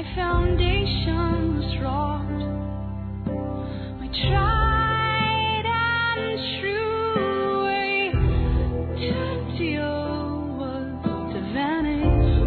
my foundation was wrought. My tried and true way to deal was to vanish.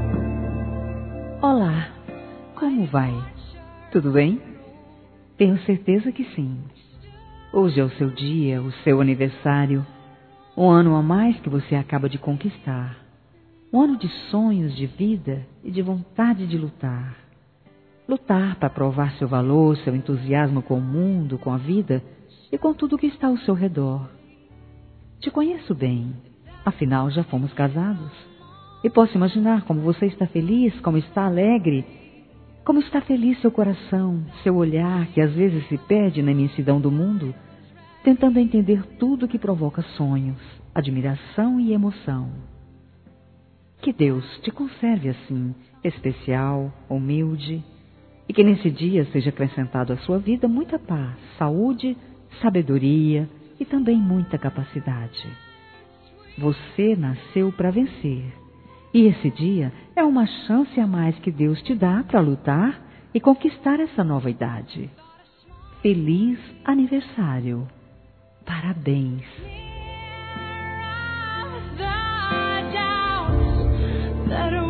Olá, como vai? Tudo bem? Tenho certeza que sim. Hoje é o seu dia, o seu aniversário, um ano a mais que você acaba de conquistar. Um ano de sonhos, de vida e de vontade de lutar. Lutar para provar seu valor, seu entusiasmo com o mundo, com a vida e com tudo que está ao seu redor. Te conheço bem, afinal já fomos casados. E posso imaginar como você está feliz, como está alegre, como está feliz seu coração, seu olhar que às vezes se perde na imensidão do mundo, tentando entender tudo que provoca sonhos, admiração e emoção. Que Deus te conserve assim, especial, humilde, e que nesse dia seja acrescentado à sua vida muita paz, saúde, sabedoria e também muita capacidade. Você nasceu para vencer, e esse dia é uma chance a mais que Deus te dá para lutar e conquistar essa nova idade. Feliz aniversário! Parabéns! That